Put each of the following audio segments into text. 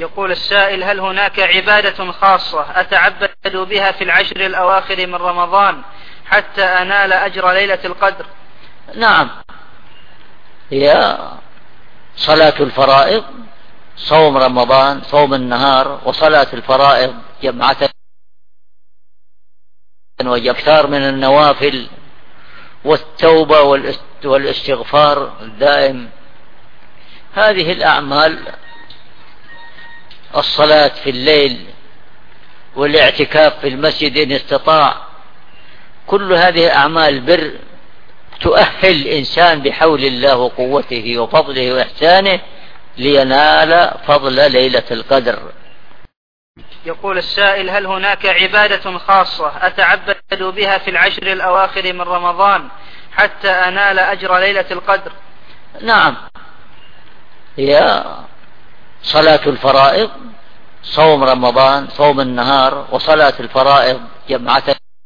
يقول السائل: هل هناك عبادة خاصة أتعبد بها في العشر الأواخر من رمضان حتى أنال أجر ليلة القدر؟ نعم، هي صلاة الفرائض، صوم رمضان، صوم النهار، وصلاة الفرائض جمعة، وإكثار من النوافل، والتوبة والاستغفار الدائم. هذه الأعمال، الصلاة في الليل والاعتكاف في المسجد إن استطاع، كل هذه أعمال بر تؤهل الإنسان بحول الله وقوته وفضله وإحسانه لينال فضل ليلة القدر. يقول السائل: هل هناك عبادة خاصة أتعبد بها في العشر الأواخر من رمضان حتى أنال أجر ليلة القدر؟ نعم، هي صلاة الفرائض، صوم رمضان، صوم النهار، وصلاة الفرائض جمعة،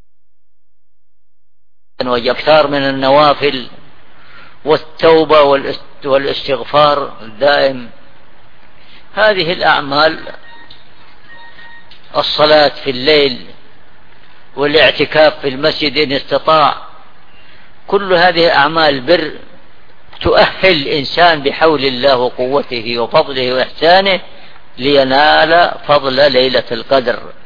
وإكثار من النوافل، والتوبة والاستغفار الدائم. هذه الأعمال، الصلاة في الليل والاعتكاف في المسجد إن استطاع، كل هذه أعمال بر تؤهل الإنسان بحول الله وقوته وفضله وإحسانه لينال فضل ليلة القدر.